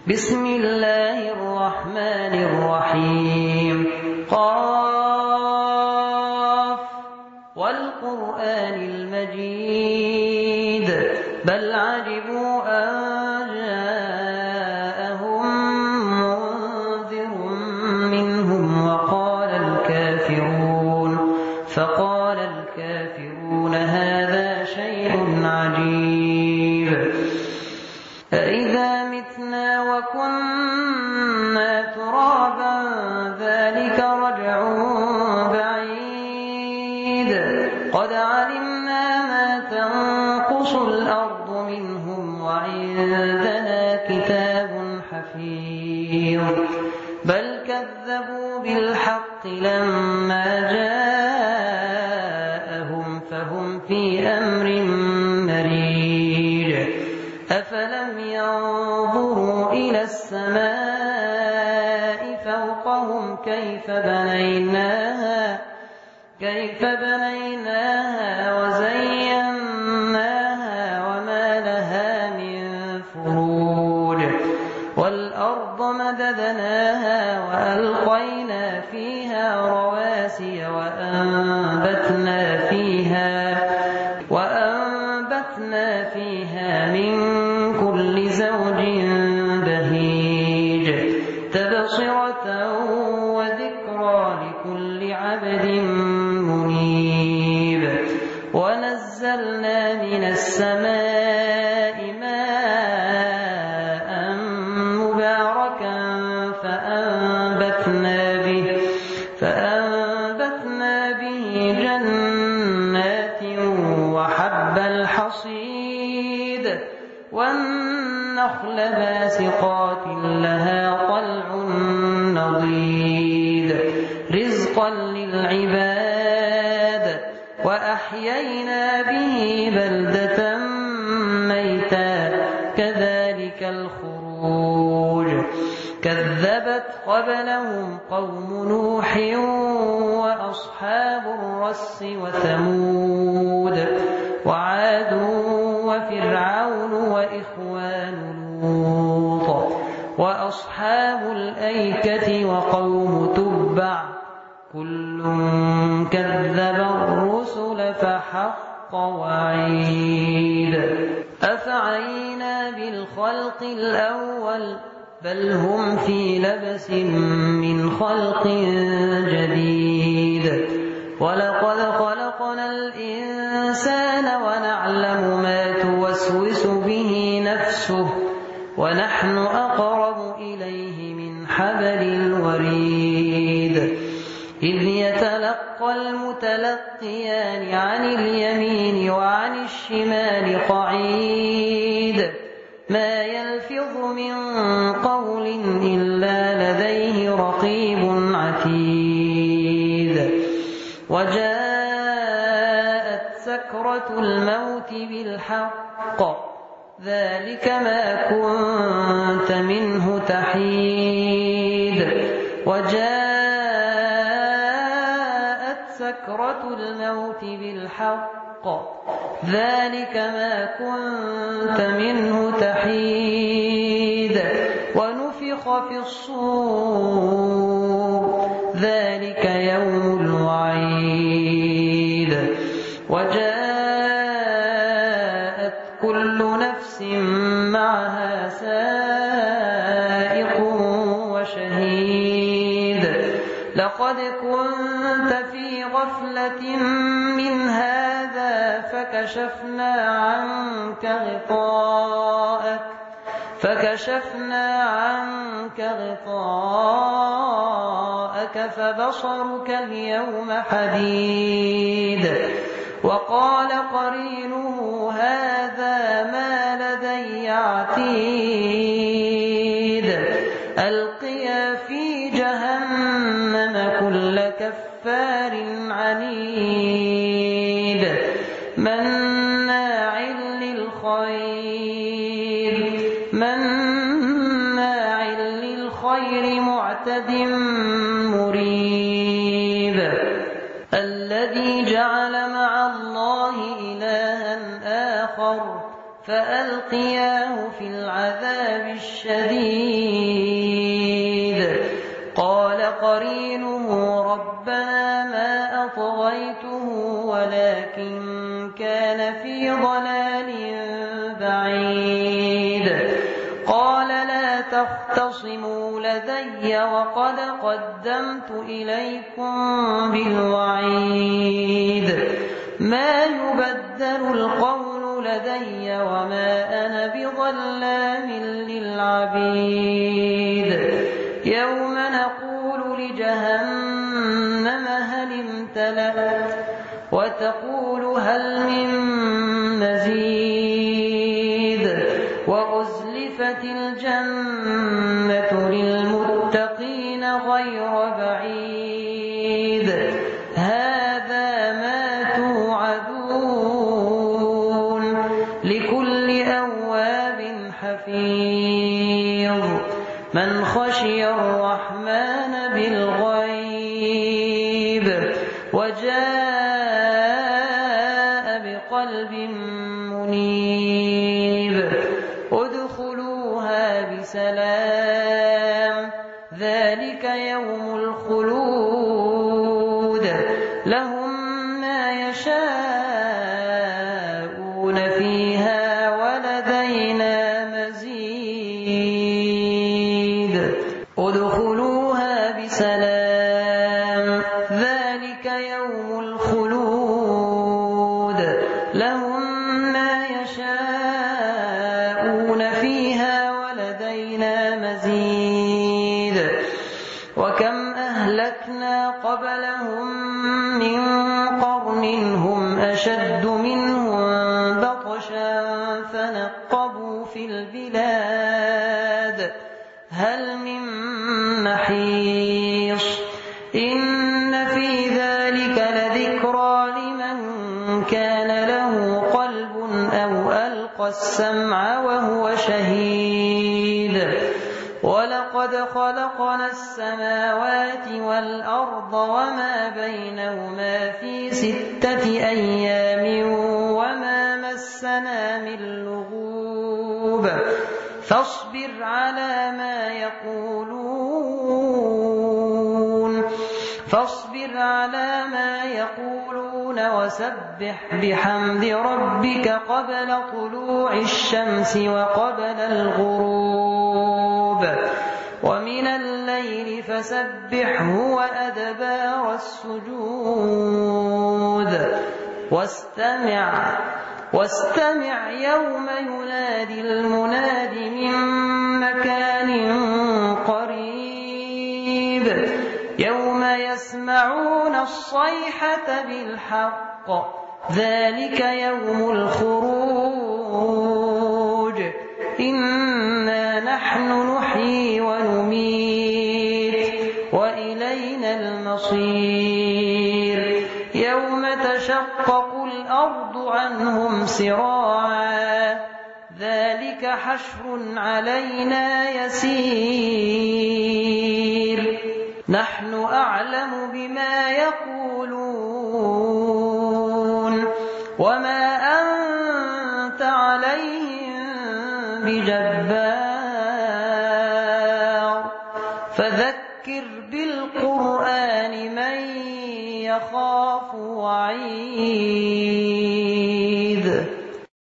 بسم الله الرحمن الرحيم. قاف والقرآن المجيد بل عجبوا أن جاءهم منذر منهم فقال الكافرون هذا شيء عجيب أإذا متنا وكنا ترابا ذلك رجع بعيد قد علمنا ما تنقص الأرض منهم وعندنا كتاب حفيظ بل كذبوا بالحق لما جاءهم فهم في أمر مريج أفلم ينظروا إلى السماء فوقهم كيف بنيناها وزيناها وما لها من فروج والأرض مددناها وألقينا فيها رواسي وأنبتنا فيها من كل زوج بهيج تبصرة وذكرى لكل عبد منيب ونزلنا من السماء ماء مباركا فأنبتنا به جنات وحب الحصيد والنخل باسقات لها طلع نضيد رزقا للعباد وأحيينا به بلدة ميتا كذلك الخروج كذبت قبلهم قوم نوح وأصحاب الرس وثمود وعاد وفرعون وإخوان لوط وأصحاب الأيكة وقوم تبع كل كذب الرسل فحق وعيد أفعينا بالخلق الأول بل هم في لبس من خلق جديد ولقد خلقنا الإنسان ونعلم ما توسوس به نفسه ونحن أقرب إليه من حبل الوريد إذ يتلقى المتلقيان عن اليمين وعن الشمال قعيد ما يلفظ من قول إلا لديه رقيب عتيد وجاءت سكرة الموت بالحق ذلك ما كنت منه تحيد وجاءت سكرة الموت بالحق ذلك ما كنت منه تحيد ونفخ في الصور ذلك يوم الوعيد وجاءت كل نفس معها سائق وشهيد لقد كنت في غفلة من هذا فكشفنا عنك غطاءك فبصرك اليوم حديد وقال قرينه هذا ما لدي عتيد ألقيا في جهنم كل كفار عنيد مناع للخير معتد مريب الذي جعل مع الله إلها آخر فألقياه في العذاب الشديد شهيد قال قرينه ربنا ما أطغيته ولكن كان في ضلال بعيد قال لا تختصموا لدي وقد قدمت إليكم بالوعيد ما يبدل القول لدي وما أنا بظلام للعبيد يوم نقول لجهنم هل امتلأت وتقول هل من مزيد وأزلفت الجنة للمتقين غير بعيد هذا ما توعدون لكل أواب حفيظ من خشي الرحمن بالغيب وجاء بقلب منيب ادخلوها بسلام ذلك يوم الخلود لهم ما يشاءون فيها ولدينا مزيد ادخلوها بسلام ذلك يوم الخلود لهم ما يشاءون فيها ولدينا مزيد وكم أهلكنا قبلهم من قرن هم أشد منهم بطشا فنقبوا في البلاد هل من محيص إن في ذلك لذكرى لمن كان له قلب أو ألقى السمع وهو شهيد ولقد خلقنا السماوات والأرض وما بينهما في 6 أيام وما مسنا من لغوب فاصبر على ما يقولون وسبح بحمد ربك قبل طلوع الشمس وقبل الغروب ومن الليل فسبحه وأدبار السجود واستمع يوم ينادي المناد من مكان قريب يوم يسمعون الصيحة بالحق ذلك يوم الخروج إنا نحن نحيي ونميت وإلينا المصير يوم تشقق الأرض عنهم سراعا ذلك حشر علينا يسير نحن أعلم بما يقولون وما أنت عليهم بجبار